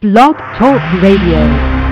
Blog Talk Radio.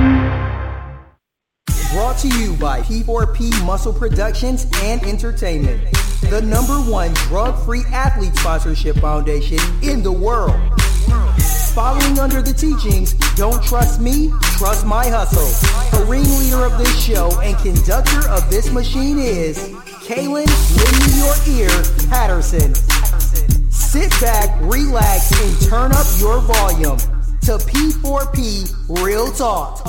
Brought to you by P4P Muscle Productions and Entertainment, the #1 drug-free athlete sponsorship foundation in the world. Following under the teachings, don't trust me, trust my hustle. The ringleader of this show and conductor of this machine is Kaylin, lend me your ear, Patterson. Sit back, relax, and turn up your volume to P4P Real Talk.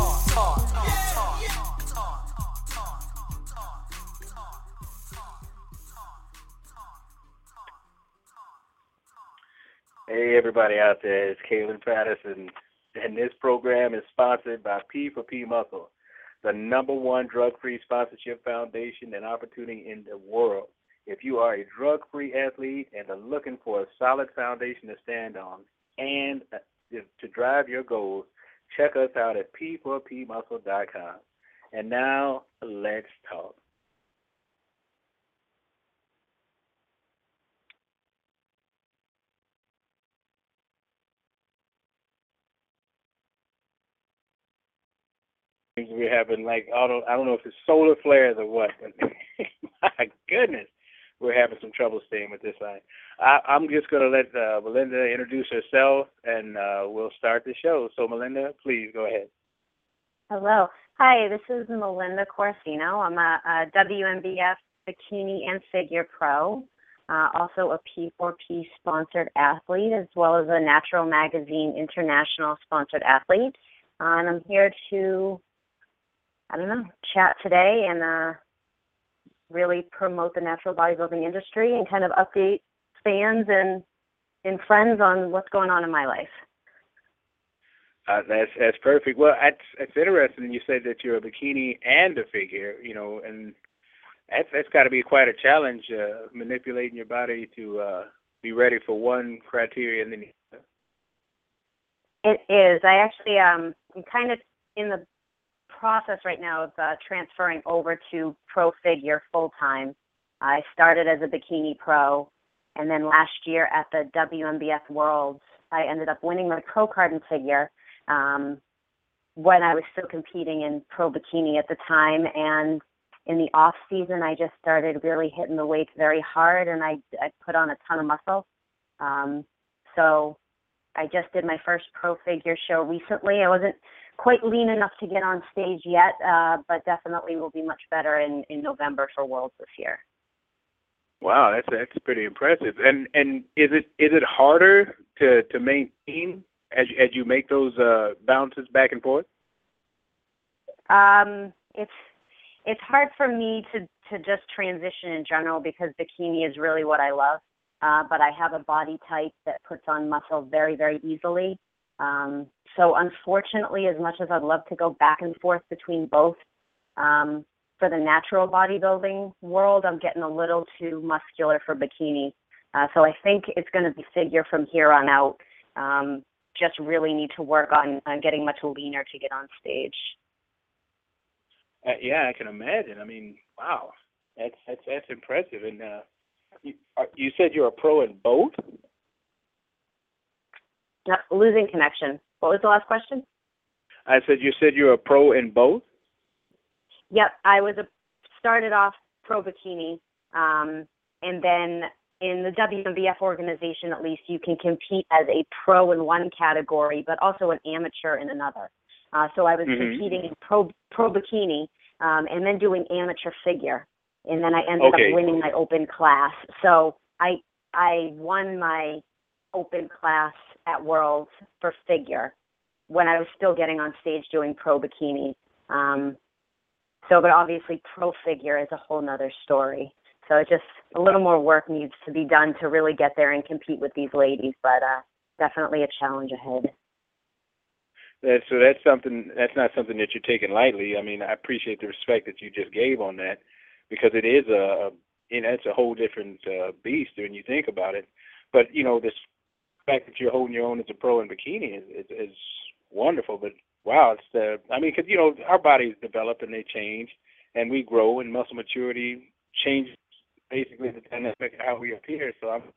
Hey, everybody out there, it's Kaylin Patterson, and this program is sponsored by P4P Muscle, the #1 drug-free sponsorship foundation and opportunity in the world. If you are a drug-free athlete and are looking for a solid foundation to stand on and to drive your goals, check us out at p4pmuscle.com. And now, let's talk. We're having I don't know if it's solar flares or what, but my goodness, we're having some trouble staying with this line. I'm just going to let Melinda introduce herself, and we'll start the show. So, Melinda, please go ahead. Hello. Hi, this is Melinda Corsino. I'm a WNBF bikini and figure pro, also a P4P sponsored athlete, as well as a Natural Magazine International sponsored athlete. And I'm here to chat today and really promote the natural bodybuilding industry and kind of update fans and friends on what's going on in my life. That's perfect. Well, it's interesting. You said that you're a bikini and a figure, and that's got to be quite a challenge, manipulating your body to be ready for one criteria and then the other. It is. I actually I'm kind of in the process right now of transferring over to pro figure full time. I started as a bikini pro, and then last year at the WNBF Worlds, I ended up winning my pro card in figure when I was still competing in pro bikini at the time. And in the off season, I just started really hitting the weights very hard, and I put on a ton of muscle. So I just did my first pro figure show recently. I wasn't quite lean enough to get on stage yet, but definitely will be much better in November for Worlds this year. Wow, that's pretty impressive. And is it harder to maintain as you make those bounces back and forth? It's hard for me to just transition in general because bikini is really what I love. But I have a body type that puts on muscle very, very easily. So unfortunately, as much as I'd love to go back and forth between both, for the natural bodybuilding world, I'm getting a little too muscular for bikini. So I think it's going to be figure from here on out. Just really need to work on getting much leaner to get on stage. Yeah, I can imagine. I mean, wow, that's impressive. And you said you're a pro in both? No, losing connection. What was the last question? I said you said you're a pro in both? Yep, I started off pro bikini, and then in the WNBF organization, at least, you can compete as a pro in one category, but also an amateur in another. So I was competing in pro bikini, and then doing amateur figure. And then I ended up winning my open class. So I won my open class at Worlds for figure when I was still getting on stage doing pro bikini. But obviously pro figure is a whole nother story. So it's just a little more work needs to be done to really get there and compete with these ladies, but definitely a challenge ahead. That's not something that you're taking lightly. I mean, I appreciate the respect that you just gave on that, because it is it's a whole different beast when you think about it. But this fact that you're holding your own as a pro in bikini is wonderful. But wow, because our bodies develop and they change, and we grow, and muscle maturity changes basically the dynamic of how we appear. So I'm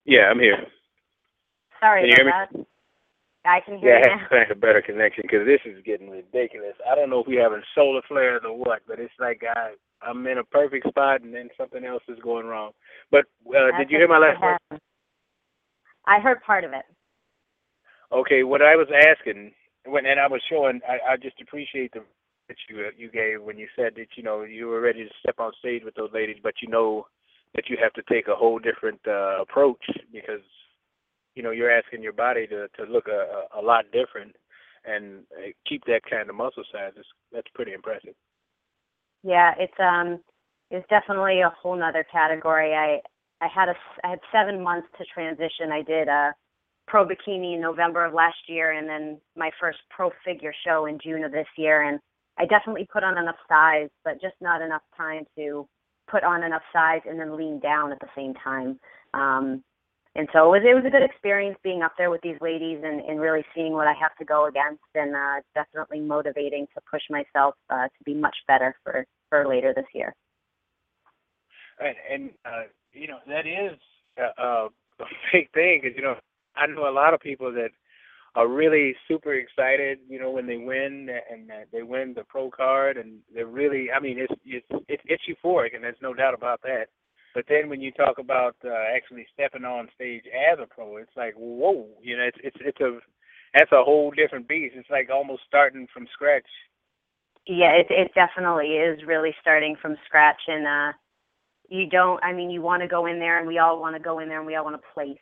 Yeah, I'm here. Sorry Can you hear me? about that. I can hear Yeah, you I now. have to find a better connection because this is getting ridiculous. I don't know if we're having solar flares or what, but it's like I'm in a perfect spot and then something else is going wrong. But did you hear my last part? I heard part of it. Okay, what I was asking and I was showing, I just appreciate the that you gave when you said that you were ready to step on stage with those ladies, but that you have to take a whole different approach because you're asking your body to look a lot different and keep that kind of muscle size. That's pretty impressive. Yeah, it's definitely a whole nother category. I had 7 months to transition. I did a pro bikini in November of last year, and then my first pro figure show in June of this year. And I definitely put on enough size, but just not enough time to put on enough size and then lean down at the same time. And so it was a good experience being up there with these ladies and really seeing what I have to go against, and definitely motivating to push myself to be much better for later this year. Right, and that is a big thing because I know a lot of people that are really super excited, when they win and they win the pro card, and they're really, I mean, it's euphoric, and there's no doubt about that. But then when you talk about actually stepping on stage as a pro, it's like, whoa, that's a whole different beast. It's like almost starting from scratch. Yeah, it definitely is really starting from scratch, and you want to go in there, and we all want to go in there, and we all want to place.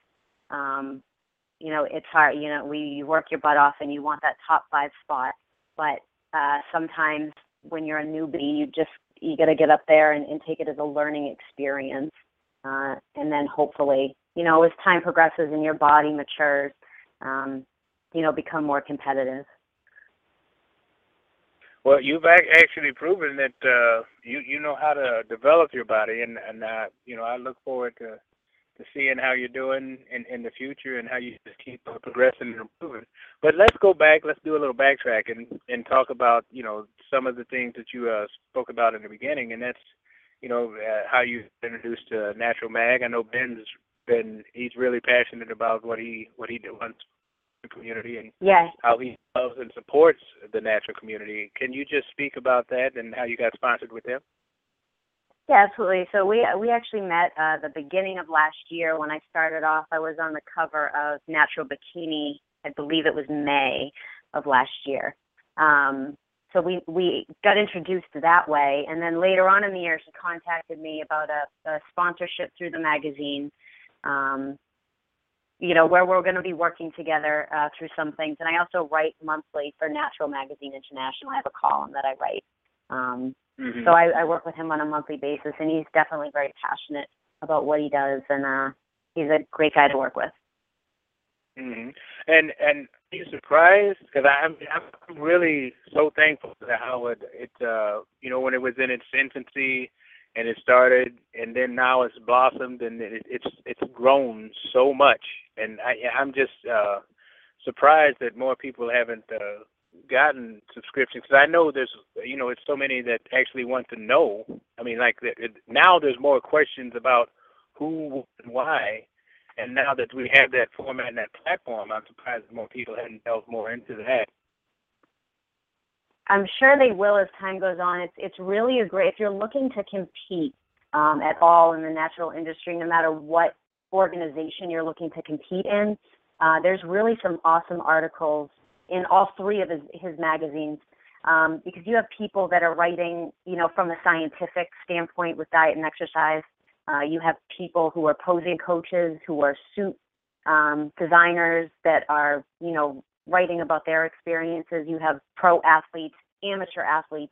It's hard. You work your butt off, and you want that top 5 spot. But sometimes when you're a newbie, you got to get up there and take it as a learning experience. And then hopefully, as time progresses and your body matures, become more competitive. Well, you've actually proven that you know how to develop your body, and I look forward to seeing how you're doing in the future and how you just keep progressing and improving. But let's go back. Let's do a little backtracking and talk about some of the things that you spoke about in the beginning, and that's how you introduced to Natural Mag. I know he's really passionate about what he wants in the community and how he loves and supports the natural community. Can you just speak about that and how you got sponsored with them? Yeah, absolutely. So we actually met the beginning of last year when I started off. I was on the cover of Natural Bikini. I believe it was May of last year. So we got introduced that way, and then later on in the year, she contacted me about a sponsorship through the magazine. Where we're going to be working together through some things. And I also write monthly for Natural Magazine International. I have a column that I write. So I work with him on a monthly basis, and he's definitely very passionate about what he does, and he's a great guy to work with. Mm-hmm. And are you surprised? Because I'm really so thankful to how it when it was in its infancy and it started, and then now it's blossomed and it's grown so much, and I'm just surprised that more people haven't gotten subscriptions, because I know there's it's so many that actually want to know. I mean, like now there's more questions about who and why, and now that we have that format and that platform, I'm surprised that more people haven't delved more into that. I'm sure they will as time goes on. It's really if you're looking to compete at all in the natural industry, no matter what organization you're looking to compete in, there's really some awesome articles in all 3 of his magazines, because you have people that are writing, from a scientific standpoint with diet and exercise. You have people who are posing coaches, who are suit designers that are, writing about their experiences. You have pro athletes, amateur athletes.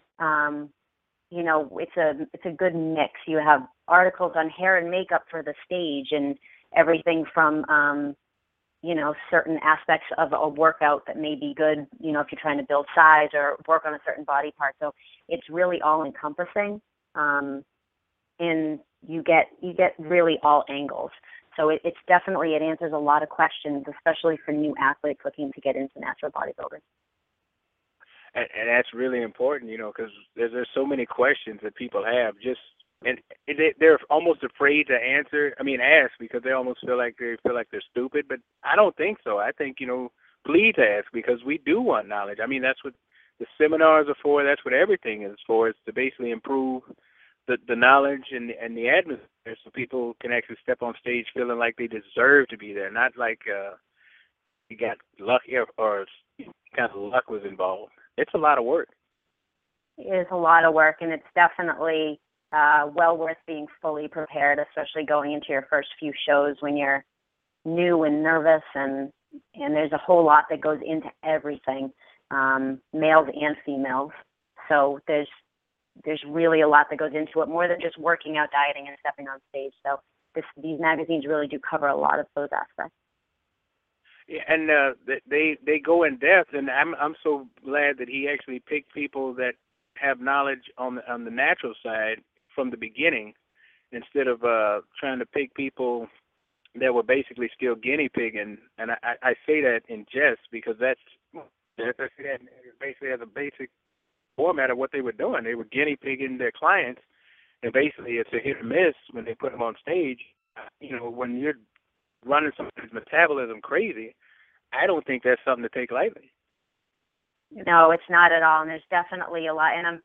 It's a good mix. You have articles on hair and makeup for the stage and everything from certain aspects of a workout that may be good, if you're trying to build size or work on a certain body part. So it's really all encompassing, and you get really all angles. So it's definitely, it answers a lot of questions, especially for new athletes looking to get into natural bodybuilding. And that's really important, because there's so many questions that people have just they're almost afraid to ask, because they almost feel like they're stupid. But I don't think so. I think, please ask, because we do want knowledge. That's what the seminars are for. That's what everything is for. Is to basically improve the knowledge and the atmosphere, so people can actually step on stage feeling like they deserve to be there, not like you got lucky or kind of luck was involved. It's a lot of work. It is a lot of work, and it's definitely well worth being fully prepared, especially going into your first few shows when you're new and nervous, and there's a whole lot that goes into everything, males and females. So there's really a lot that goes into it, more than just working out, dieting, and stepping on stage. So these magazines really do cover a lot of those aspects. Yeah, and they go in depth, and I'm so glad that he actually picked people that have knowledge on the natural side from the beginning, instead of trying to pick people that were basically still guinea pigging. And I say that in jest, because that's basically as a basic format of what they were doing. They were guinea pigging their clients, and basically it's a hit or miss when they put them on stage. When you're running somebody's metabolism crazy, I don't think that's something to take lightly. No, it's not at all. And there's definitely a lot. And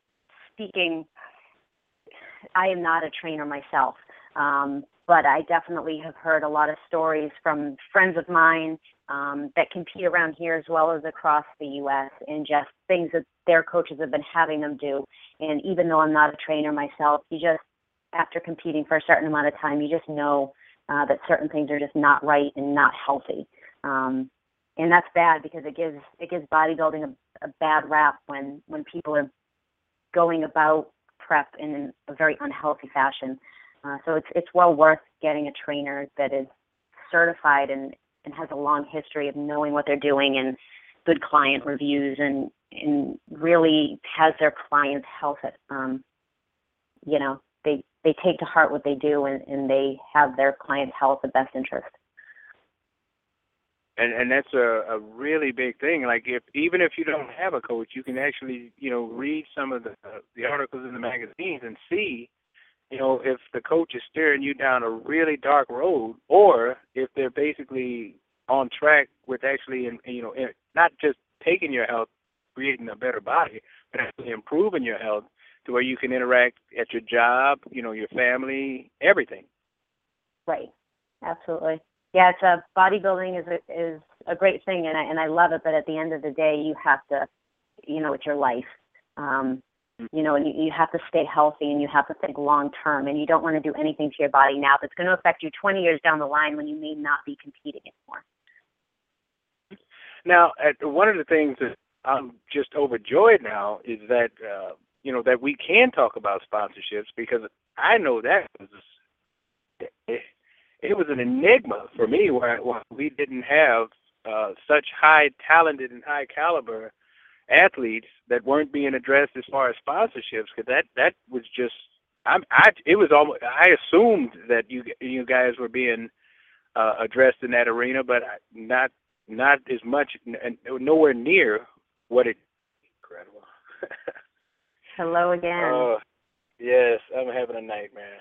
I am not a trainer myself, but I definitely have heard a lot of stories from friends of mine that compete around here as well as across the U.S., and just things that their coaches have been having them do. And even though I'm not a trainer myself, after competing for a certain amount of time, you just know that certain things are just not right and not healthy. And that's bad, because it gives bodybuilding a bad rap when people are going about prep in a very unhealthy fashion. So it's well worth getting a trainer that is certified and has a long history of knowing what they're doing, and good client reviews, and really has their clients' health at, they take to heart what they do, and they have their clients' health at best interest. And that's a really big thing. Like, even if you don't have a coach, you can actually, read some of the articles in the magazines and see, if the coach is steering you down a really dark road, or if they're basically on track with actually, not just taking your health, creating a better body, but actually improving your health to where you can interact at your job, your family, everything. Right. Absolutely. Yeah, bodybuilding is a great thing, and I love it. But at the end of the day, you have to, it's your life, and you have to stay healthy, and you have to think long term, and you don't want to do anything to your body now that's going to affect you 20 years down the line when you may not be competing anymore. Now, one of the things that I'm just overjoyed now is that that we can talk about sponsorships, because I know that it was an enigma for me where we didn't have such high talented and high caliber athletes that weren't being addressed as far as sponsorships, because that was just I assumed that you guys were being addressed in that arena, but not as much, and nowhere near what it. Incredible. Hello again. Oh, yes, I'm having a nightmare.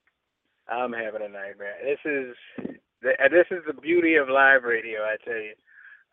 This is the beauty of live radio, I tell you.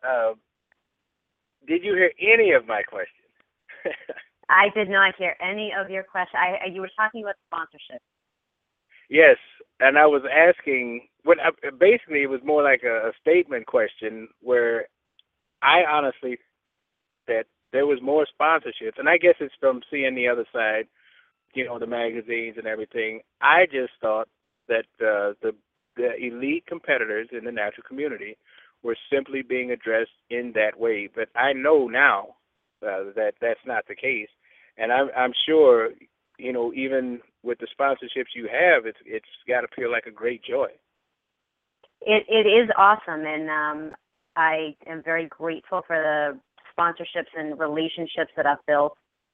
Did you hear any of my questions? I did not hear any of your questions. You were talking about sponsorship. Yes, and I was asking. Basically, it was more like a statement question, where I honestly that there was more sponsorships, and I guess it's from seeing the other side, the magazines and everything. I just thought that the elite competitors in the natural community were simply being addressed in that way. But I know now that that's not the case, and I'm sure, even with the sponsorships you have, it's got to feel like a great joy. It is awesome, and I am very grateful for the sponsorships and relationships that I've built.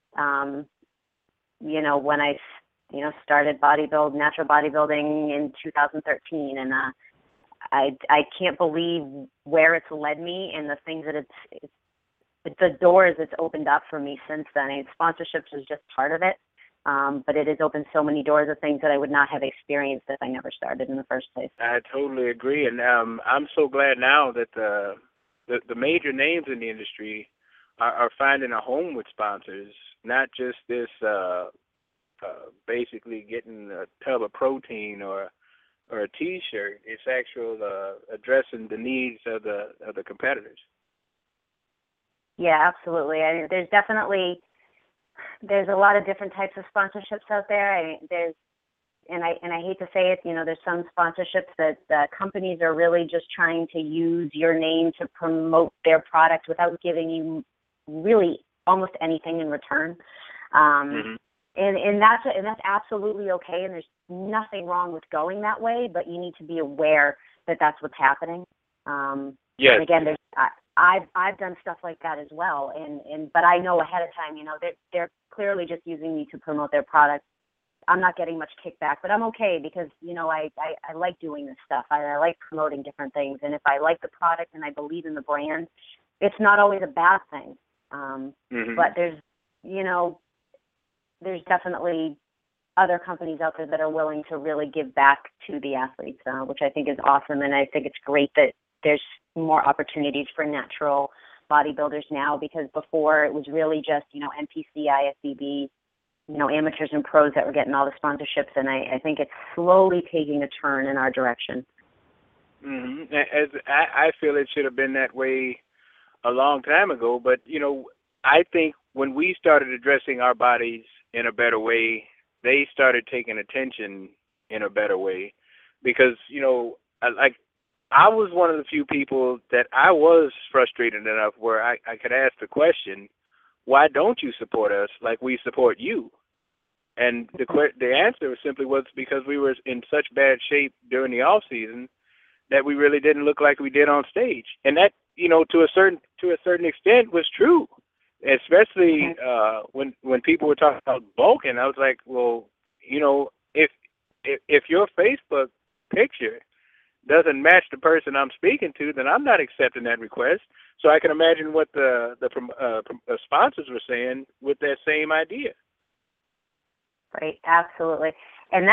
When I started natural bodybuilding in 2013, and I can't believe where it's led me and the things that the doors it's opened up for me since then. Sponsorships is just part of it, But it has opened so many doors of things that I would not have experienced if I never started in the first place. I totally agree, and I'm so glad now that the major names in the industry are finding a home with sponsors, not just this basically getting a tub of protein or a T-shirt. It's actual addressing the needs of the competitors. Yeah, absolutely. There's a lot of different types of sponsorships out there. And I hate to say it, there's some sponsorships that companies are really just trying to use your name to promote their product without giving you really almost anything in return. And that's absolutely okay. And there's nothing wrong with going that way, but you need to be aware that that's what's happening. Yes. And again, I've done stuff like that as well, but I know ahead of time, they're clearly just using me to promote their product. I'm not getting much kickback, but I'm okay because, I like doing this stuff. I like promoting different things, and if I like the product and I believe in the brand, it's not always a bad thing. But there's definitely other companies out there that are willing to really give back to the athletes, which I think is awesome, and I think it's great that there's more opportunities for natural bodybuilders now, because before it was really just, NPC, IFBB, amateurs and pros that were getting all the sponsorships, and I think it's slowly taking a turn in our direction. As I feel it should have been that way a long time ago, but, I think when we started addressing our bodies in a better way, they started taking attention in a better way, because, I was one of the few people that I was frustrated enough where I could ask the question, why don't you support us like we support you? And the answer simply was because we were in such bad shape during the off season that we really didn't look like we did on stage. And that, to a certain extent was true, especially when people were talking about bulking. I was like, well, if your Facebook picture doesn't match the person I'm speaking to, then I'm not accepting that request. So I can imagine what the sponsors were saying with that same idea. Right, absolutely. And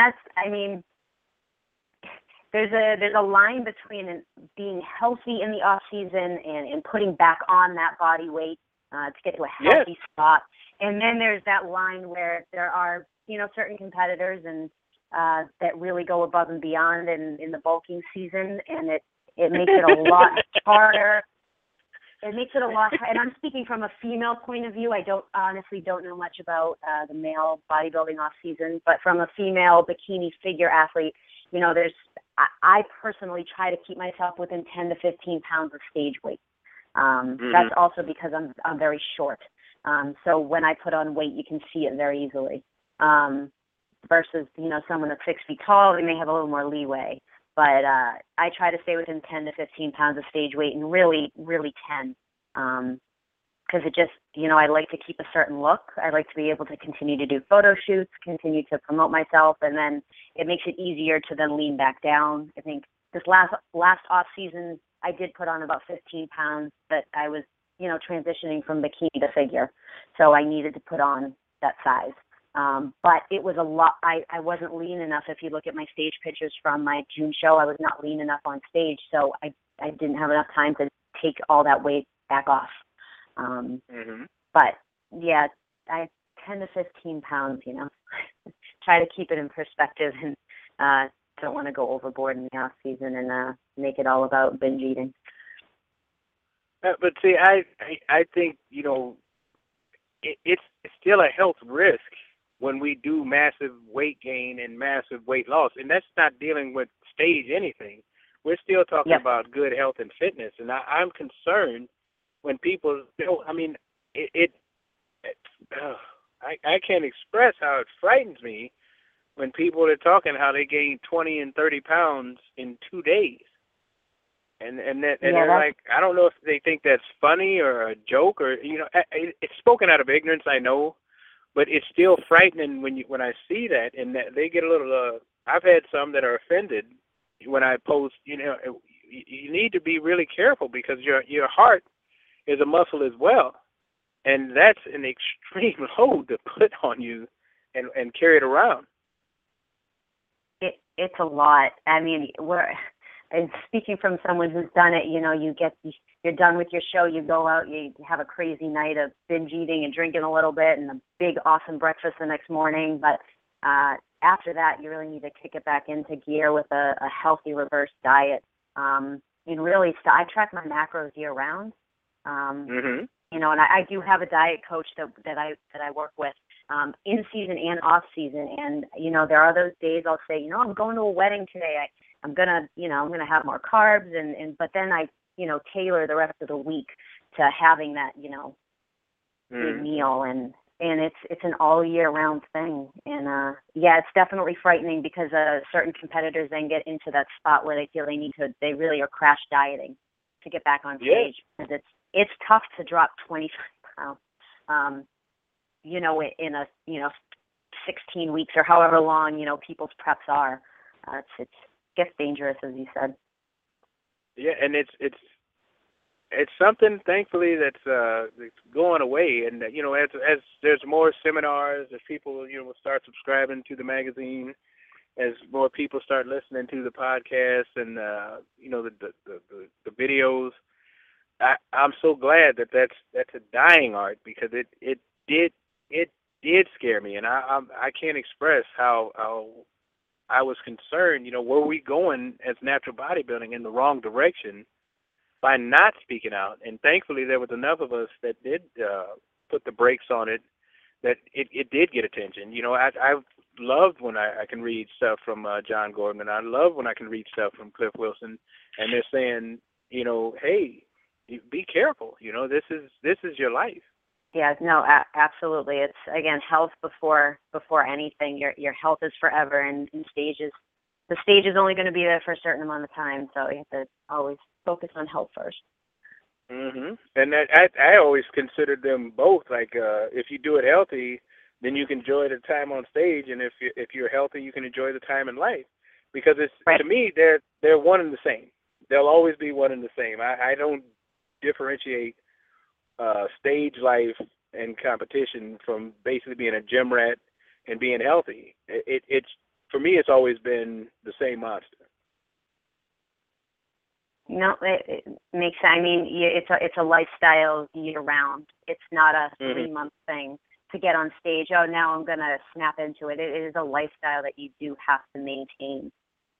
there's a line between being healthy in the off season and putting back on that body weight to get to a healthy spot. And then there's that line where there are, certain competitors and that really go above and beyond in the bulking season, and it makes it a lot harder. It makes it a lot, and I'm speaking from a female point of view. I honestly don't know much about the male bodybuilding off season, but from a female bikini figure athlete, I personally try to keep myself within 10 to 15 pounds of stage weight. That's also because I'm very short. So when I put on weight, you can see it very easily. Versus, someone that's 6 feet tall, they may have a little more leeway. But I try to stay within 10 to 15 pounds of stage weight, and really, really 10. Because it just, I like to keep a certain look. I like to be able to continue to do photo shoots, continue to promote myself, and then it makes it easier to then lean back down. I think this last off season, I did put on about 15 pounds, but I was, transitioning from bikini to figure. So I needed to put on that size. But it was a lot. I wasn't lean enough. If you look at my stage pictures from my June show, I was not lean enough on stage, so I didn't have enough time to take all that weight back off. But yeah, 10 to 15 pounds, try to keep it in perspective, and don't want to go overboard in the off season and make it all about binge eating. But see, I think it's still a health risk when we do massive weight gain and massive weight loss. And that's not dealing with stage anything. We're still talking about good health and fitness. And I'm concerned when people, I can't express how it frightens me when people are talking how they gain 20 and 30 pounds in 2 days. And they're like, I don't know if they think that's funny or a joke or, it's spoken out of ignorance, I know, but it's still frightening when I see that, and that they get a little, I've had some that are offended when I post, you need to be really careful because your heart is a muscle as well. And that's an extreme load to put on you and carry it around. It's a lot. I mean, and speaking from someone who's done it, you're done with your show, you go out, you have a crazy night of binge eating and drinking a little bit and a big awesome breakfast the next morning. But after that, you really need to kick it back into gear with a healthy reverse diet. And really, I track my macros year round. Mm-hmm. And I do have a diet coach that I work with in season and off season. And, there are those days I'll say, I'm going to a wedding today. I'm gonna have more carbs but then I, tailor the rest of the week to having that, big meal, and it's an all year round thing. And it's definitely frightening because certain competitors then get into that spot where they feel they really are crash dieting to get back on stage. Because it's tough to drop 25 pounds, in a 16 weeks or however long, people's preps are. It gets dangerous, as you said. Yeah, and it's something, thankfully, that's going away. And as there's more seminars, as people will start subscribing to the magazine, as more people start listening to the podcast and the videos, I'm so glad that's a dying art, because it did scare me, and I can't express how I was concerned. Were we going as natural bodybuilding in the wrong direction by not speaking out? And thankfully, there was enough of us that did put the brakes on it, that it did get attention. I loved when I can read stuff from John Gordon. I love when I can read stuff from Cliff Wilson, and they're saying, hey, be careful. This is your life. Yeah, no, absolutely. It's, again, health before anything. Your health is forever, and in stages. The stage is only going to be there for a certain amount of time, so you have to always focus on health first. Mhm. And I always considered them both. Like, if you do it healthy, then you can enjoy the time on stage, and if you're healthy, you can enjoy the time in life. Because it's right. To me, they're one and the same. They'll always be one and the same. I don't differentiate stage life and competition from basically being a gym rat and being healthy. It's for me, it's always been the same monster. No, it makes sense. I mean, it's a lifestyle year round. It's not a 3-month thing to get on stage. Oh, now I'm going to snap into it. It is a lifestyle that you do have to maintain.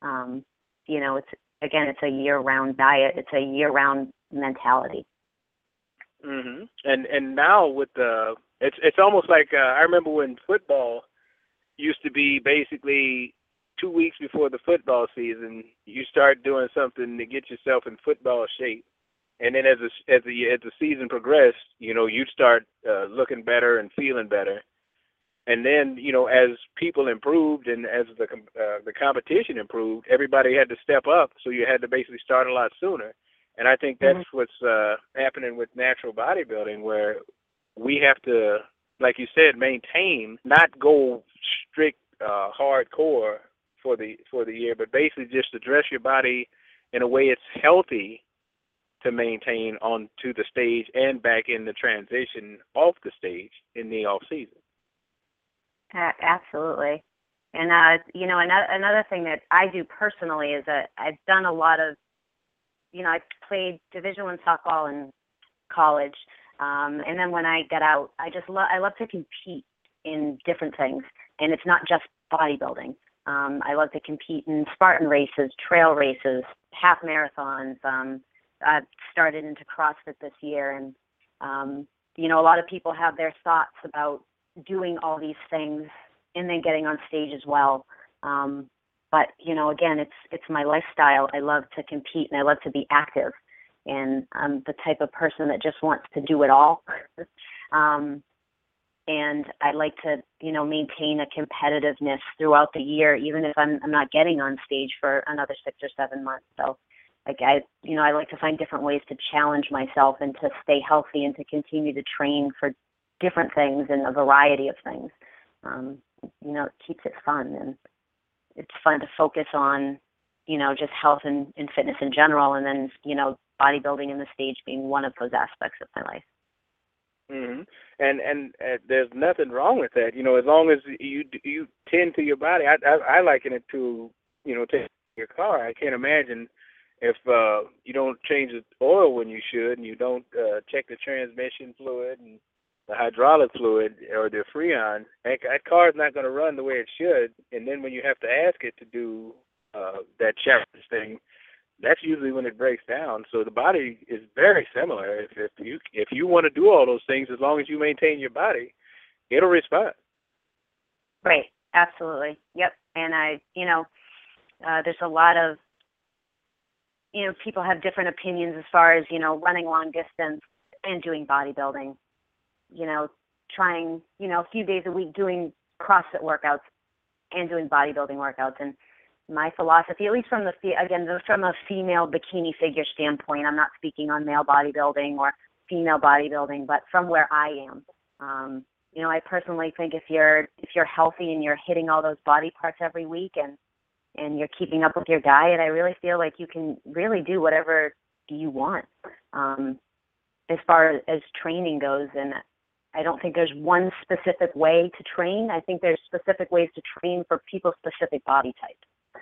It's a year round diet. It's a year round mentality. Mhm. And now with it's almost like I remember when football used to be basically 2 weeks before the football season, you start doing something to get yourself in football shape, and then as the season progressed, you'd start looking better and feeling better, and then as people improved and as the competition improved, everybody had to step up, so you had to basically start a lot sooner. And I think that's what's happening with natural bodybuilding, where we have to, like you said, maintain, not go strict hardcore for the year, but basically just address your body in a way it's healthy to maintain onto the stage and back in the transition off the stage in the off season. Absolutely. And another thing that I do personally is that I've done a lot of, I played Division I softball in college, and then when I got out, I love to compete in different things, and it's not just bodybuilding. I love to compete in Spartan races, trail races, half marathons. I've started into CrossFit this year, and a lot of people have their thoughts about doing all these things and then getting on stage as well. But, again, it's my lifestyle. I love to compete and I love to be active. And I'm the type of person that just wants to do it all. And I like to, maintain a competitiveness throughout the year, even if I'm not getting on stage for another 6 or 7 months. So, I like to find different ways to challenge myself and to stay healthy and to continue to train for different things and a variety of things. It keeps it fun, and it's fun to focus on, just health and fitness in general, and then, bodybuilding and the stage being one of those aspects of my life. Hmm. And there's nothing wrong with that. As long as you tend to your body. I liken it to taking your car. I can't imagine if you don't change the oil when you should, and you don't check the transmission fluid and the hydraulic fluid or the freon. That car is not going to run the way it should. And then when you have to ask it to do that challenge thing, that's usually when it breaks down. So the body is very similar. If you want to do all those things, as long as you maintain your body, it'll respond. Right. Absolutely. Yep. And there's a lot of, people have different opinions as far as, running long distance and doing bodybuilding, trying, a few days a week doing CrossFit workouts and doing bodybuilding workouts. And my philosophy, at least from from a female bikini figure standpoint, I'm not speaking on male bodybuilding or female bodybuilding, but from where I am, I personally think if you're healthy and you're hitting all those body parts every week and you're keeping up with your diet, I really feel like you can really do whatever you want as far as training goes. And I don't think there's one specific way to train. I think there's specific ways to train for people's specific body types.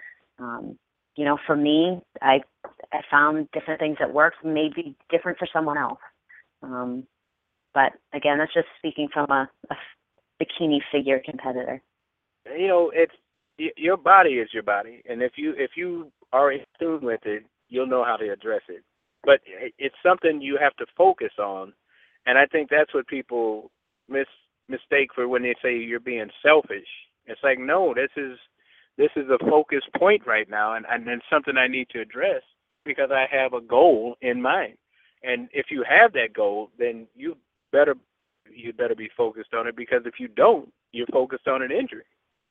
For me, I found different things that work, may be different for someone else. But again, that's just speaking from a bikini figure competitor. It's your body is your body, and if you are in tune with it, you'll know how to address it. But it's something you have to focus on, and I think that's what people mistake for when they say you're being selfish. It's like, no, this is a focus point right now, and it's something I need to address because I have a goal in mind. And if you have that goal, then you better be focused on it, because if you don't, you're focused on an injury.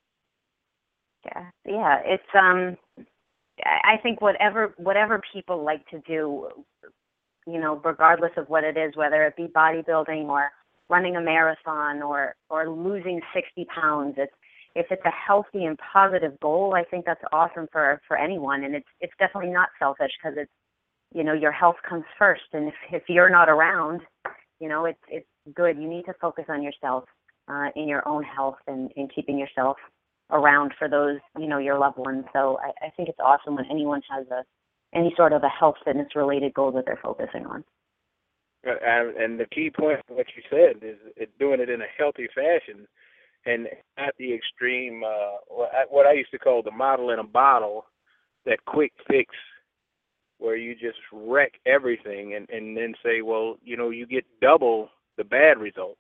Yeah. It's I think whatever people like to do, regardless of what it is, whether it be bodybuilding or running a marathon or losing 60 pounds, if it's a healthy and positive goal, I think that's awesome for anyone. And it's definitely not selfish, because it's, your health comes first. And if you're not around, it's good. You need to focus on yourself, in your own health and keeping yourself around for those, your loved ones. So I think it's awesome when anyone has any sort of a health fitness related goal that they're focusing on. And the key point of what you said is doing it in a healthy fashion, and not the extreme, what I used to call the model in a bottle, that quick fix where you just wreck everything and then say, well, you get double the bad result.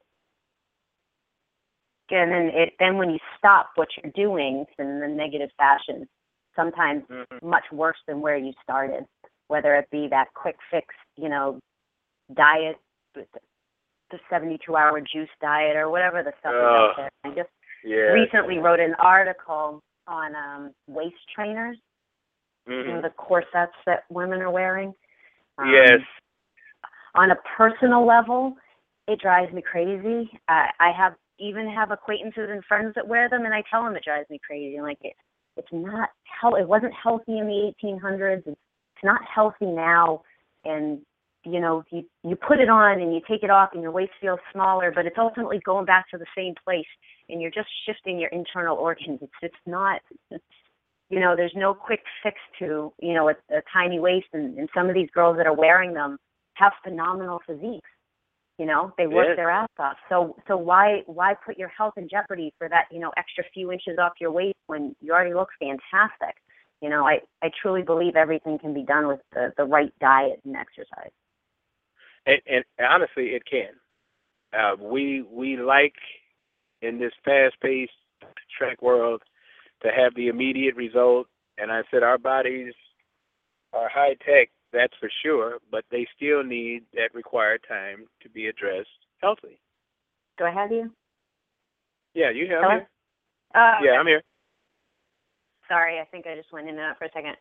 And then when you stop what you're doing in the negative fashion, sometimes much worse than where you started, whether it be that quick fix, diet, the 72-hour juice diet, or whatever the stuff is out there. I just recently wrote an article on waist trainers, the corsets that women are wearing. Yes. On a personal level, it drives me crazy. I have acquaintances and friends that wear them, and I tell them it drives me crazy. Like, it's not it wasn't healthy in the 1800s. It's not healthy now. And you put it on and you take it off and your waist feels smaller, but it's ultimately going back to the same place, and you're just shifting your internal organs. It's not, there's no quick fix to, a tiny waist, and some of these girls that are wearing them have phenomenal physiques. They work their ass off. So why put your health in jeopardy for that, extra few inches off your waist when you already look fantastic? I truly believe everything can be done with the right diet and exercise. And honestly, it can. We like, in this fast-paced track world, to have the immediate result. And I said our bodies are high-tech, that's for sure, but they still need that required time to be addressed healthy. Do I have you? Yeah, you have me. Yeah, I'm here. Sorry, I think I just went in and out for a second.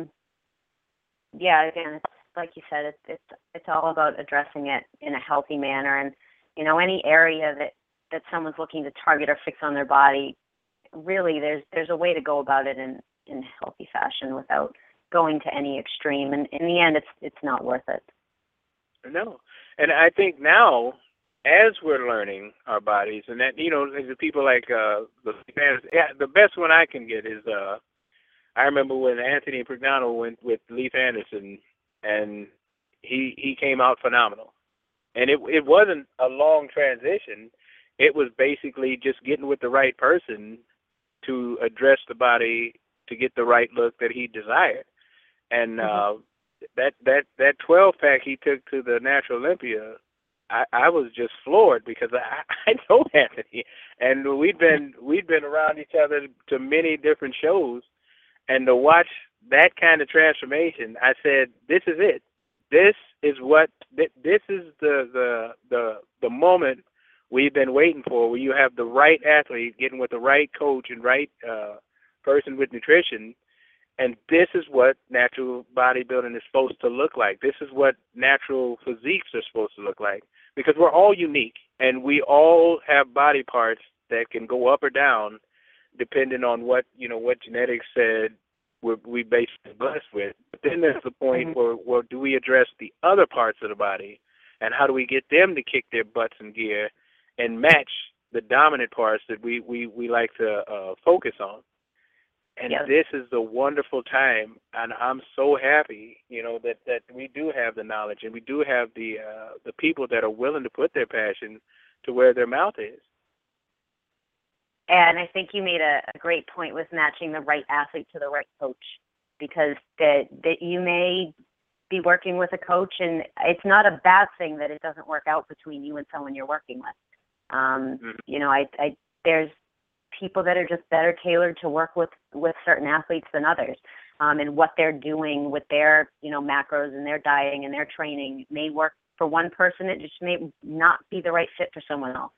Again, it's like you said, it's all about addressing it in a healthy manner, and any area that someone's looking to target or fix on their body, really there's a way to go about it in a healthy fashion without going to any extreme. And in the end, it's not worth it. No, and I think now as we're learning our bodies, and that the people like the fans. Yeah, the best one I can get is I remember when Anthony Prignano went with Leif Anderson, and he came out phenomenal. And it wasn't a long transition. It was basically just getting with the right person to address the body to get the right look that he desired. And that 12-pack he took to the Natural Olympia, I was just floored because I know Anthony, and we'd been around each other to many different shows, and to watch that kind of transformation, I said, this is it. This is the moment we've been waiting for, where you have the right athlete getting with the right coach and right person with nutrition, and this is what natural bodybuilding is supposed to look like. This is what natural physiques are supposed to look like, because we're all unique, and we all have body parts that can go up or down depending on what genetics said we basically blessed with. But then there's the point where do we address the other parts of the body, and how do we get them to kick their butts in gear and match the dominant parts that we like to focus on. And this is the wonderful time, and I'm so happy, that we do have the knowledge, and we do have the people that are willing to put their passion to where their mouth is. And I think you made a great point with matching the right athlete to the right coach, because that you may be working with a coach, and it's not a bad thing that it doesn't work out between you and someone you're working with. There's people that are just better tailored to work with certain athletes than others, and what they're doing with their macros and their dieting and their training may work for one person. It just may not be the right fit for someone else.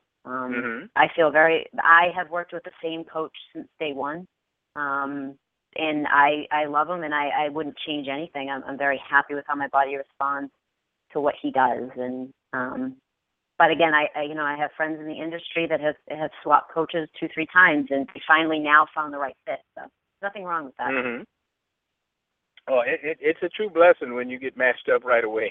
I have worked with the same coach since day one, and I love him, and I wouldn't change anything. I'm very happy with how my body responds to what he does. And but again, I have friends in the industry that have swapped coaches 2-3 times, and they finally now found the right fit. So nothing wrong with that. Oh, it's a true blessing when you get matched up right away.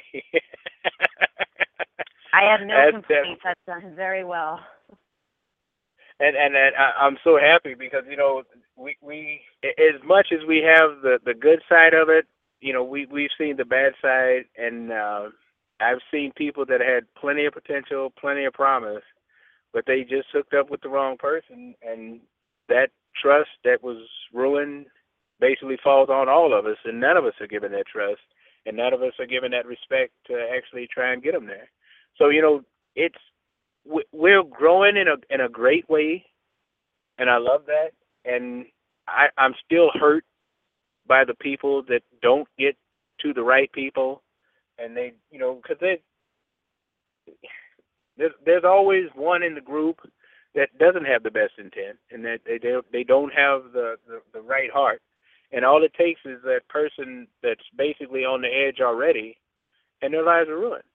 I have no complaints. I've done very well. And I'm so happy because we as much as we have the good side of it, we've seen the bad side, and I've seen people that had plenty of potential, plenty of promise, but they just hooked up with the wrong person, and that trust that was ruined basically falls on all of us, and none of us are given that trust, and none of us are given that respect to actually try and get them there. So we're growing in a great way, and I love that. And I'm still hurt by the people that don't get to the right people, and they, because there's always one in the group that doesn't have the best intent, and that they don't have the right heart, and all it takes is that person that's basically on the edge already, and their lives are ruined.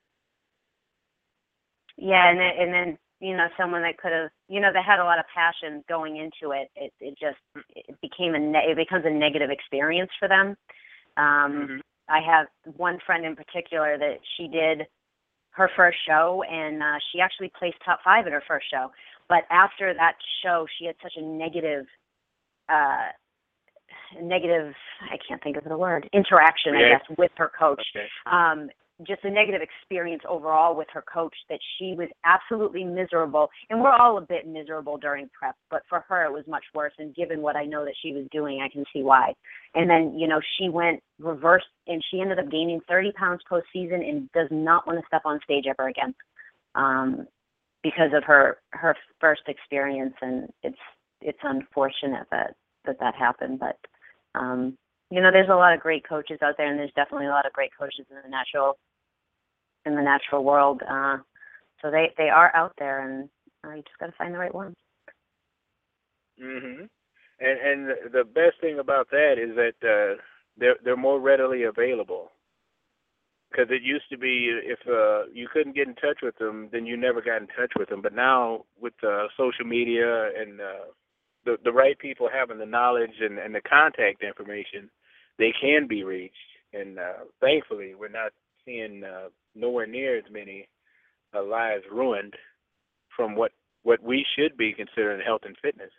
Yeah, and then someone that could have that had a lot of passion going into it. It becomes a negative experience for them. I have one friend in particular that she did her first show, and she actually placed top 5 at her first show. But after that show, she had such a negative. I can't think of the word, interaction, I guess, with her coach. Okay. Just a negative experience overall with her coach, that she was absolutely miserable. And we're all a bit miserable during prep, but for her it was much worse. And given what I know that she was doing, I can see why. And then, she went reverse, and she ended up gaining 30 pounds postseason and does not want to step on stage ever again, because of her first experience. And it's unfortunate that happened, but there's a lot of great coaches out there, and there's definitely a lot of great coaches in the natural world. So they are out there, and you just got to find the right one. And the best thing about that is that they're more readily available. Because it used to be if you couldn't get in touch with them, then you never got in touch with them. But now with social media and the right people having the knowledge and the contact information, they can be reached. And thankfully, we're not seeing nowhere near as many lives ruined from what we should be considering health and fitness.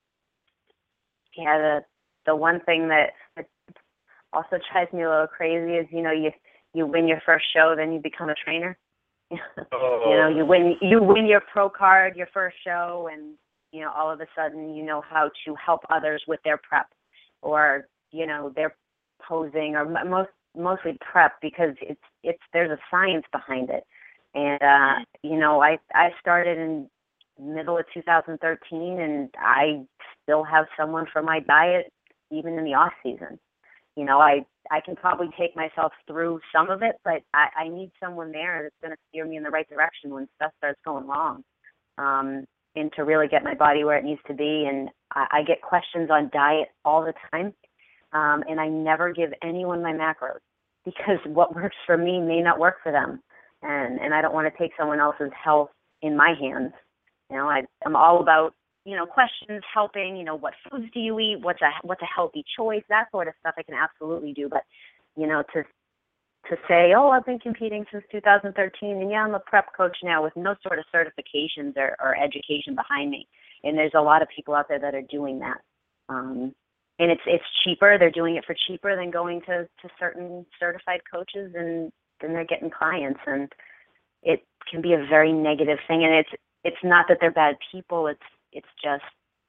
Yeah, the one thing that also drives me a little crazy is, you win your first show, then you become a trainer. Oh. You win your pro card, your first show, and all of a sudden you know how to help others with their prep, or their posing, or mostly prep, because there's a science behind it. And I started in middle of 2013, and I still have someone for my diet even in the off season. I can probably take myself through some of it, but I need someone there that's going to steer me in the right direction when stuff starts going wrong, and to really get my body where it needs to be. And I get questions on diet all the time, and I never give anyone my macros, because what works for me may not work for them, and I don't want to take someone else's health in my hands. I'm all about questions, helping, what foods do you eat, what's a healthy choice, that sort of stuff I can absolutely do. But, to say, oh, I've been competing since 2013, and yeah, I'm a prep coach now with no sort of certifications or education behind me. And there's a lot of people out there that are doing that. And it's cheaper. They're doing it for cheaper than going to certain certified coaches, and then they're getting clients. And it can be a very negative thing. And it's not that they're bad people. It's just,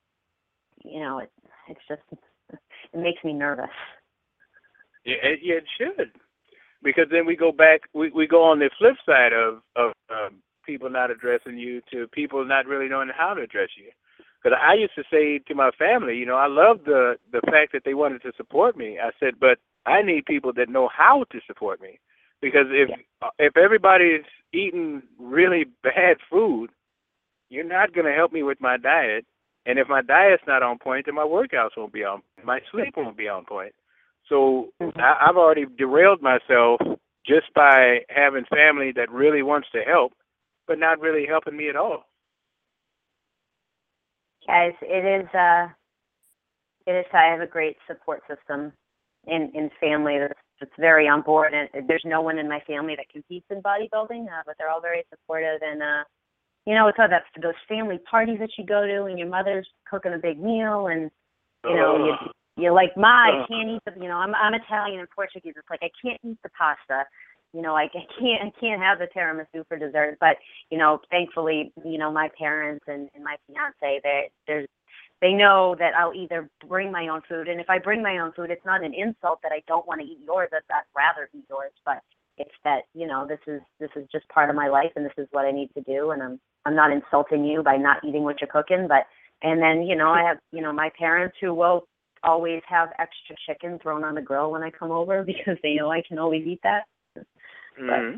it makes me nervous. Yeah, it should, because then we go back. We go on the flip side of people not addressing you to people not really knowing how to address you. Because I used to say to my family, I loved the fact that they wanted to support me. I said, but I need people that know how to support me, because if everybody's eating really bad food, you're not going to help me with my diet. And if my diet's not on point, then my workouts won't be on, my sleep won't be on point. So I've already derailed myself just by having family that really wants to help, but not really helping me at all. Guys, it is. I have a great support system in family that's very on board, and there's no one in my family that competes in bodybuilding, but they're all very supportive. And it's all those family parties that you go to, and your mother's cooking a big meal, and you're like, Ma, I can't eat the. I'm Italian and Portuguese. It's like I can't eat the pasta. I can't have the tiramisu for dessert. But thankfully, my parents and my fiance, they know that I'll either bring my own food, and if I bring my own food, it's not an insult that I don't want to eat yours. I'd rather eat yours, but it's that this is just part of my life, and this is what I need to do, and I'm not insulting you by not eating what you're cooking. And then I have my parents who will always have extra chicken thrown on the grill when I come over, because they know I can always eat that. Mm-hmm.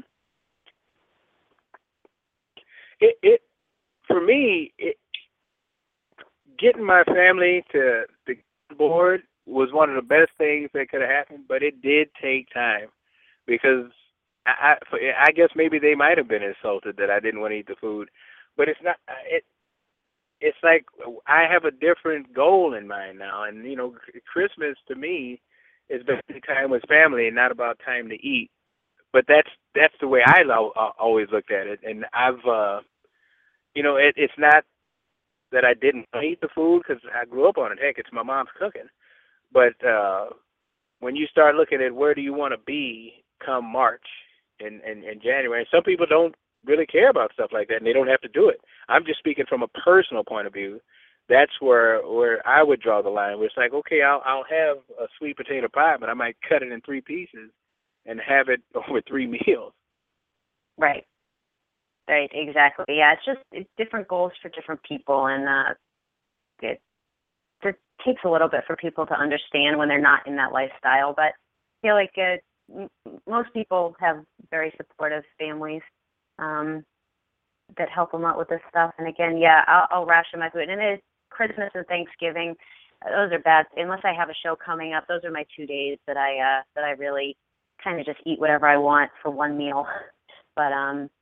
It for me, getting my family to get on board was one of the best things that could have happened, but it did take time, because I guess maybe they might have been insulted that I didn't want to eat the food, but it's not. It's like I have a different goal in mind now, and Christmas to me is basically time with family and not about time to eat. But that's the way I always looked at it, and I've it's not that I didn't eat the food, because I grew up on it. Heck, it's my mom's cooking. But when you start looking at where do you want to be come March and January, some people don't really care about stuff like that, and they don't have to do it. I'm just speaking from a personal point of view. That's where I would draw the line, where it's like, okay, I'll have a sweet potato pie, but I might cut it in 3 pieces and have it over 3 meals. Right, exactly. Yeah, it's different goals for different people, and it takes a little bit for people to understand when they're not in that lifestyle. But I feel like most people have very supportive families that help them out with this stuff. And again, I'll ration my food. And it is Christmas and Thanksgiving. Those are bad. Unless I have a show coming up, those are my 2 days that I really kind of just eat whatever I want for one meal. But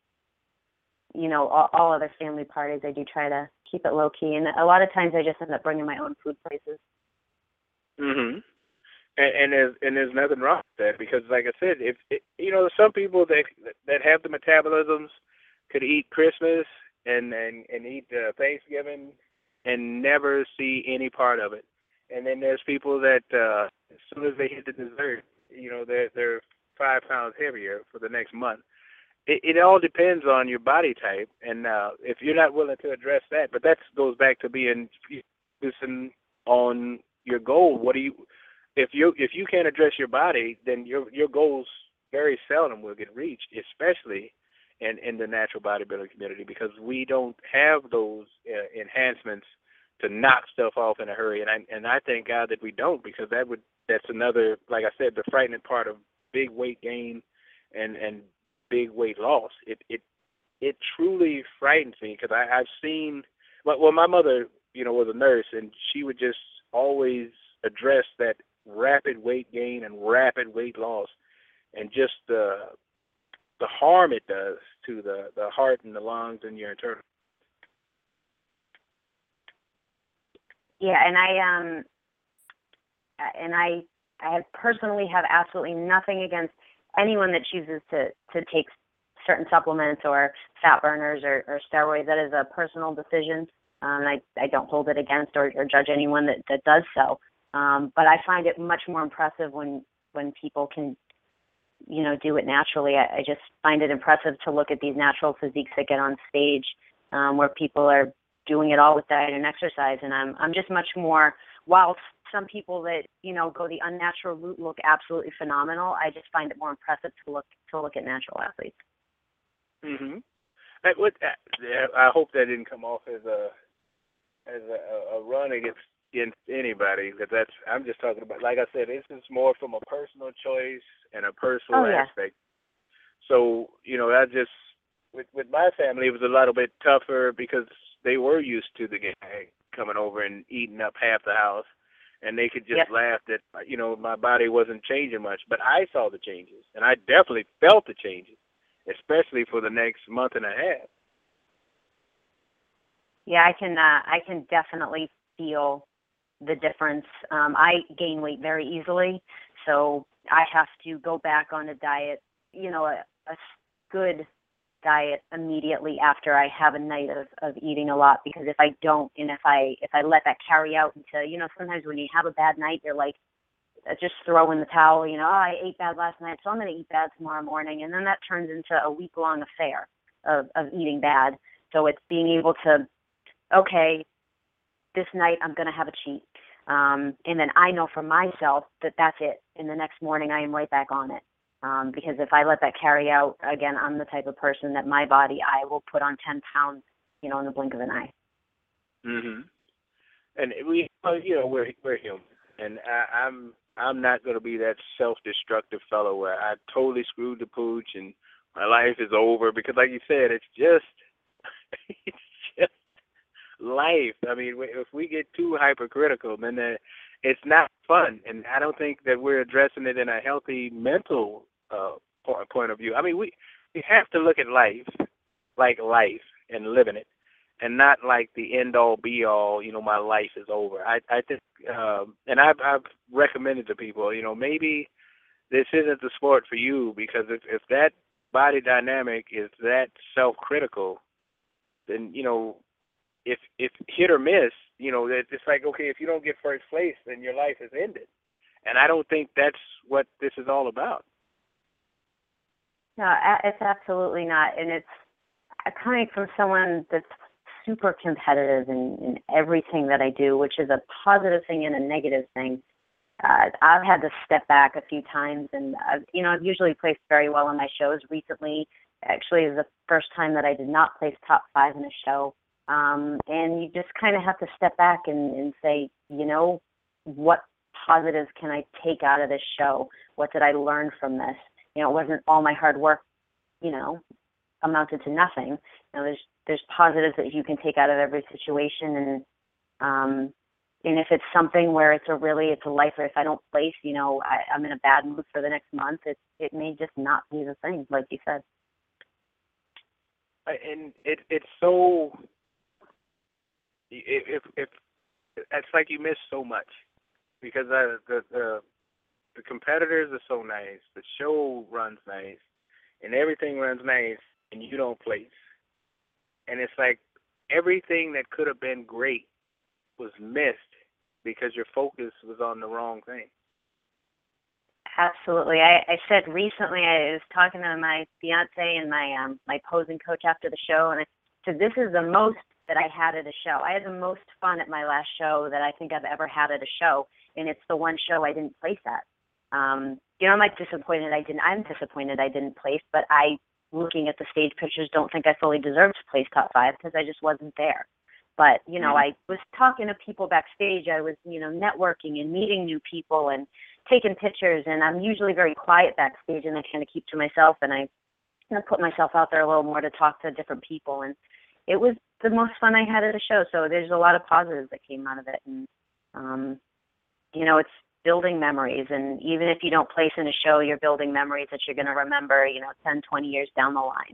all other family parties, I do try to keep it low key. And a lot of times I just end up bringing my own food places. Mhm. And there's nothing wrong with that, because like I said, if some people that have the metabolisms could eat Christmas and eat Thanksgiving and never see any part of it. And then there's people that as soon as they hit the dessert, they're 5 pounds heavier for the next month. It all depends on your body type, and if you're not willing to address that, but that goes back to being focusing on your goal. If you can't address your body, then your goals very seldom will get reached, especially in the natural bodybuilding community, because we don't have those enhancements to knock stuff off in a hurry, and I thank God that we don't, because that's another, like I said, the frightening part of big weight gain and big weight loss. It truly frightens me, because I've seen. Well, my mother, was a nurse, and she would just always address that rapid weight gain and rapid weight loss, and just the harm it does to the heart and the lungs and your internal. Yeah, and I personally have absolutely nothing against anyone that chooses to take certain supplements or fat burners or steroids. That is a personal decision. I don't hold it against or judge anyone that does so. But I find it much more impressive when people can, do it naturally. I just find it impressive to look at these natural physiques that get on stage, where people are doing it all with diet and exercise. And I'm just much more, while some people that, go the unnatural route look absolutely phenomenal, I just find it more impressive to look at natural athletes. Mhm. I hope that didn't come off as a run against anybody, because I'm just talking about, like I said, this is more from a personal choice and a personal aspect. So, I just, with my family, it was a little bit tougher because they were used to the guy coming over and eating up half the house, and they could just laugh that, my body wasn't changing much. But I saw the changes, and I definitely felt the changes, especially for the next month and a half. Yeah, I can definitely feel the difference. I gain weight very easily, so I have to go back on a diet, a good diet immediately after I have a night of eating a lot, because if I don't, and if I let that carry out into, sometimes when you have a bad night, you're like, just throw in the towel, I ate bad last night, so I'm going to eat bad tomorrow morning, and then that turns into a week-long affair of eating bad. So it's being able to, okay, this night I'm going to have a cheat. And then I know for myself that that's it. And the next morning I am right back on it. Because if I let that carry out, again, I'm the type of person that my body, I will put on 10 pounds, in the blink of an eye. Mhm. And we're human, and I'm not going to be that self-destructive fellow where I totally screwed the pooch and my life is over, because, like you said, it's just life. I mean, if we get too hypercritical, then it's not fun, and I don't think that we're addressing it in a healthy mental point of view. I mean, we have to look at life like life and living it, and not like the end-all, be-all, my life is over. I think, and I've recommended to people, maybe this isn't the sport for you, because if that body dynamic is that self-critical, then, if hit or miss, it's like, okay, if you don't get first place, then your life is ended. And I don't think that's what this is all about. No, it's absolutely not. And it's coming from someone that's super competitive in everything that I do, which is a positive thing and a negative thing. I've had to step back a few times, and I've usually placed very well on my shows. Recently, actually, is the first time that I did not place top 5 in a show. And you just kind of have to step back and say, what positives can I take out of this show? What did I learn from this? It wasn't all my hard work, amounted to nothing. There's positives that you can take out of every situation, and if it's something where it's a life, or if I don't place, I'm in a bad mood for the next month, it may just not be the thing, like you said. And it's so, if it's like you miss so much, because the competitors are so nice, the show runs nice, and everything runs nice, and you don't place. and it's like everything that could have been great was missed because your focus was on the wrong thing. Absolutely. I said recently, I was talking to my fiance and my posing coach after the show, and I said, this is the most that I had at a show. I had the most fun at my last show that I think I've ever had at a show, and it's the one show I didn't place at. I'm disappointed I'm disappointed I didn't place, but I, looking at the stage pictures, don't think I fully deserved to place top 5 because I just wasn't there. But, I was talking to people backstage. I was, networking and meeting new people and taking pictures, and I'm usually very quiet backstage, and I kind of keep to myself, and I put myself out there a little more to talk to different people, and it was the most fun I had at a show. So there's a lot of positives that came out of it, and it's building memories, and even if you don't place in a show, you're building memories that you're going to remember 10, 20 years down the line.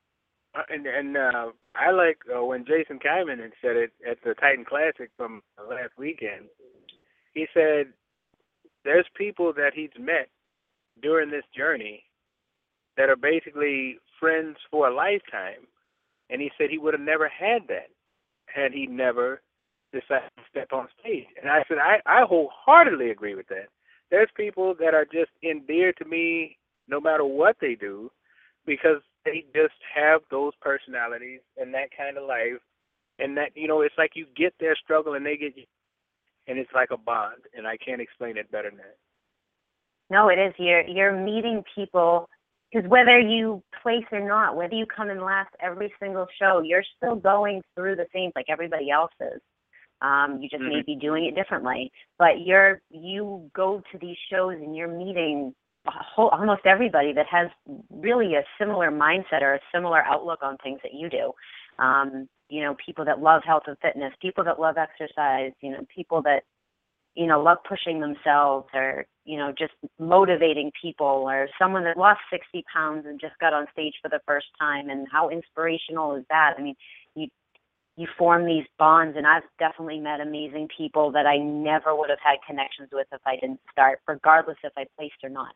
And I like when Jason Kyman had said it at the Titan Classic from last weekend. He said there's people that he's met during this journey that are basically friends for a lifetime, and he said he would have never had that had he never decided to step on stage. And I said I wholeheartedly agree with that. There's people that are just endeared to me no matter what they do because they just have those personalities and that kind of life, and that, it's like you get their struggle and they get you, and it's like a bond, and I can't explain it better than that. No, it is. You're meeting people, because whether you place or not, whether you come in last every single show, you're still going through the same like everybody else is. You just may be doing it differently, but you go to these shows and you're meeting almost everybody that has really a similar mindset or a similar outlook on things that you do. People that love health and fitness, people that love exercise, people that, love pushing themselves, or, just motivating people, or someone that lost 60 pounds and just got on stage for the first time. And how inspirational is that? I mean, you form these bonds, and I've definitely met amazing people that I never would have had connections with if I didn't start, regardless if I placed or not.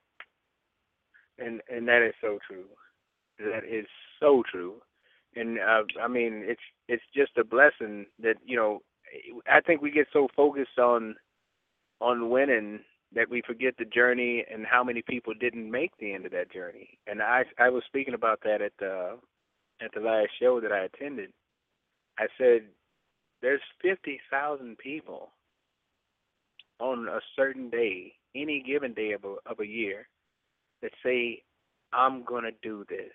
And that is so true. That is so true. And it's just a blessing that I think we get so focused on winning that we forget the journey and how many people didn't make the end of that journey. And I was speaking about that at the last show that I attended. I said there's 50,000 people on a certain day, any given day of a year, that say, I'm going to do this.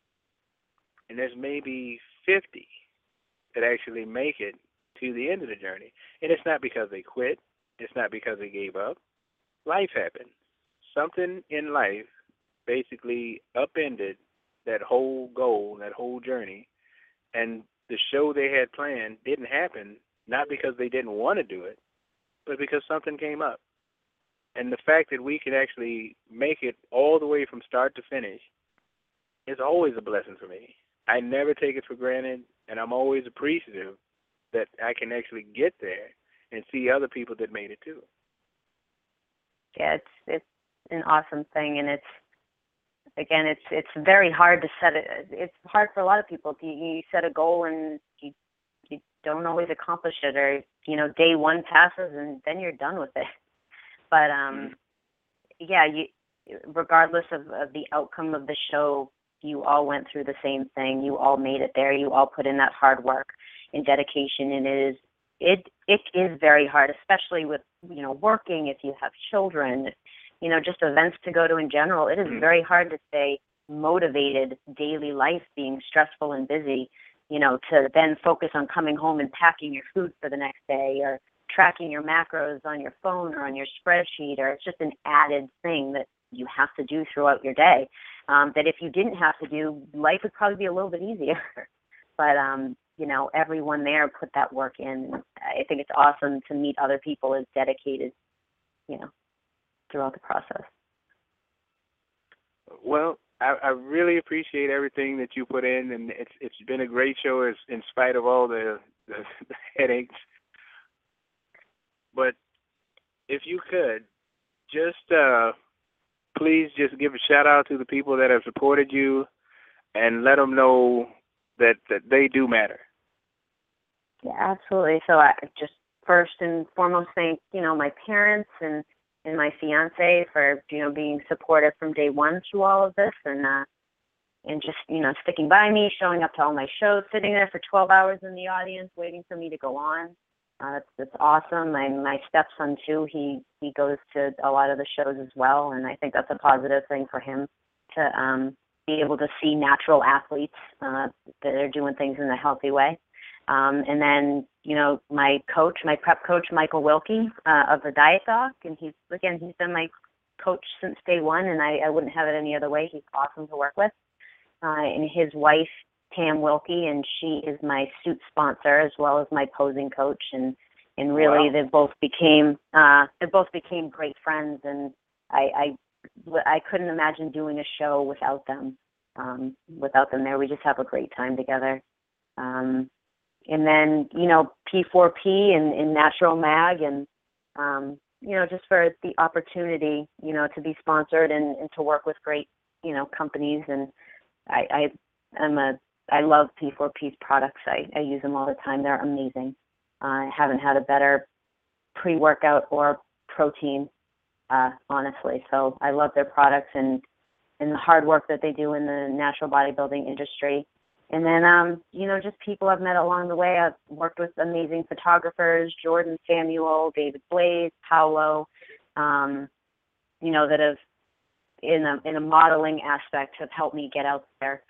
And there's maybe 50 that actually make it to the end of the journey. And it's not because they quit. It's not because they gave up. Life happened. Something in life basically upended that whole goal, that whole journey. And the show they had planned didn't happen, not because they didn't want to do it, but because something came up. And the fact that we can actually make it all the way from start to finish is always a blessing for me. I never take it for granted, and I'm always appreciative that I can actually get there and see other people that made it too. Yeah, it's an awesome thing, and it's very hard to set it. It's hard for a lot of people. You set a goal and you don't always accomplish it, or day one passes and then you're done with it. But regardless of the outcome of the show, you all went through the same thing. You all made it there. You all put in that hard work and dedication, and it is very hard, especially with working. If you have children, just events to go to in general, it is very hard to stay motivated. Daily life being stressful and busy, to then focus on coming home and packing your food for the next day, or tracking your macros on your phone or on your spreadsheet, or it's just an added thing that you have to do throughout your day, that if you didn't have to do, life would probably be a little bit easier. But, everyone there put that work in. I think it's awesome to meet other people as dedicated, throughout the process. Well, I really appreciate everything that you put in, and it's been a great show in spite of all the headaches. But if you could, just please just give a shout out to the people that have supported you, and let them know that they do matter. Yeah, absolutely. So I just first and foremost thank, my parents and my fiance for, being supportive from day one through all of this and just, sticking by me, showing up to all my shows, sitting there for 12 hours in the audience, waiting for me to go on. That's awesome. My stepson too, he goes to a lot of the shows as well, and I think that's a positive thing for him to be able to see natural athletes that are doing things in a healthy way. And then, my prep coach, Michael Wilkie of the Diet Doc, and he's been my coach since day one, and I wouldn't have it any other way. He's awesome to work with. And his wife, Pam Wilkie, and she is my suit sponsor as well as my posing coach, and really Wow. they both became great friends, and I couldn't imagine doing a show without them. Without them there, we just have a great time together. And then, P4P and Natural Mag, and, just for the opportunity, to be sponsored and to work with great, companies. And I love P4P's products. I use them all the time. They're amazing. I haven't had a better pre-workout or protein, honestly. So I love their products and the hard work that they do in the natural bodybuilding industry. And then, just people I've met along the way. I've worked with amazing photographers, Jordan Samuel, David Blaze, Paolo, that have, in a modeling aspect, have helped me get out there.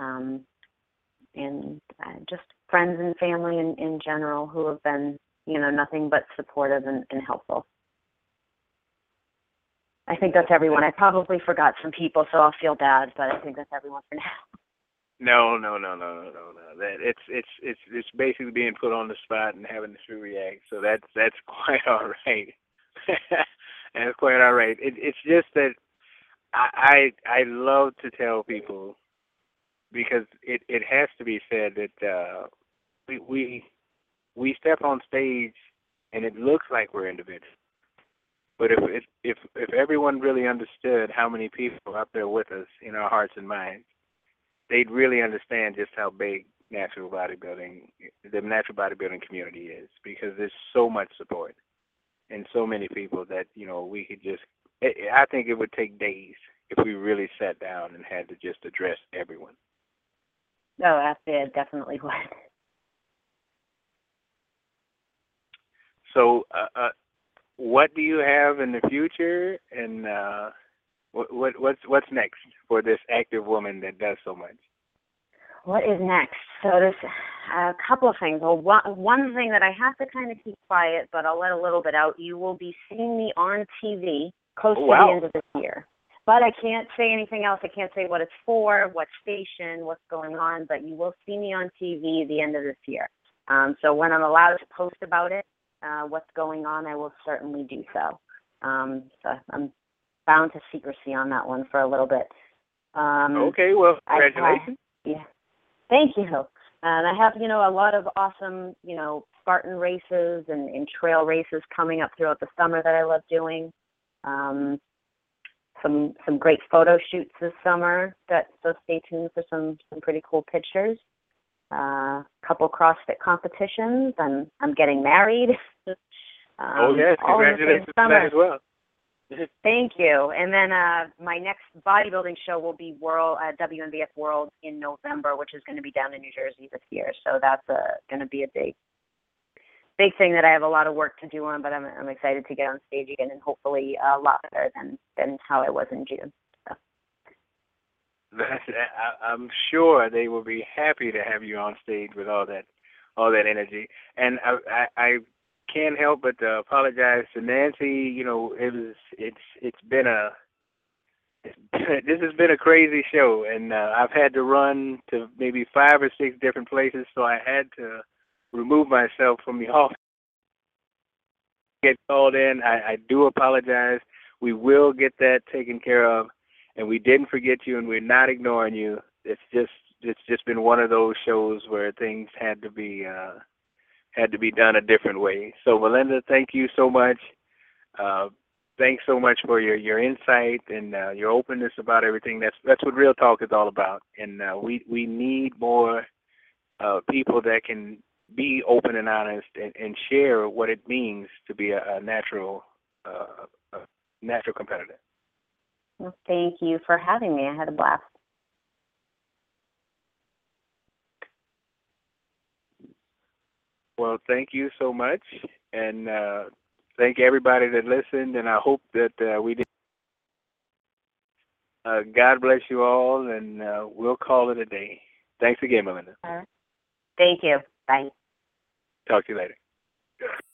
And just friends and family in general who have been, nothing but supportive and helpful. I think that's everyone. I probably forgot some people, so I'll feel bad, but I think that's everyone for now. No. That it's basically being put on the spot and having to react. So that's quite all right. That's quite all right. It's just that I love to tell people, because it has to be said that we step on stage and it looks like we're individuals. But if everyone really understood how many people are up there with us in our hearts and minds, they'd really understand just how big the natural bodybuilding community is, because there's so much support and so many people that, we could just, I think it would take days if we really sat down and had to just address everyone. Oh, it definitely would. So, what do you have in the future, and what's next for this active woman that does so much? What is next? So there's a couple of things. Well, one thing that I have to kind of keep quiet, but I'll let a little bit out. You will be seeing me on TV close to the end of this year. But I can't say anything else. I can't say what it's for, what station, what's going on, but you will see me on TV at the end of this year. So when I'm allowed to post about it, what's going on, I will certainly do so. So I'm bound to secrecy on that one for a little bit. Okay, well, congratulations. Yeah. Thank you. And I have, a lot of awesome, Spartan races and trail races coming up throughout the summer that I love doing. Some great photo shoots this summer, so stay tuned for some pretty cool pictures. Couple CrossFit competitions. I'm getting married. Yes, congratulations on that as well. Thank you. And then my next bodybuilding show will be WNBF World in November, which is going to be down in New Jersey this year. So that's going to be a big thing that I have a lot of work to do on, but I'm excited to get on stage again, and hopefully a lot better than how I was in June. So. I'm sure they will be happy to have you on stage with all that energy. And I can't help but to apologize to Nancy. This has been a crazy show, and I've had to run to maybe 5 or 6 different places, so I had to remove myself from the office. Get called in. I do apologize. We will get that taken care of, and we didn't forget you, and we're not ignoring you. It's just been one of those shows where things had to be done a different way. So, Melinda, thank you so much. Thanks so much for your insight and your openness about everything. That's what Real Talk is all about. And we need more people that can be open and honest and share what it means to be a natural competitor. Well, thank you for having me. I had a blast. Well, thank you so much, and thank everybody that listened, and I hope that we did. God bless you all, and we'll call it a day. Thanks again, Melinda. All right. Thank you. Bye. Talk to you later.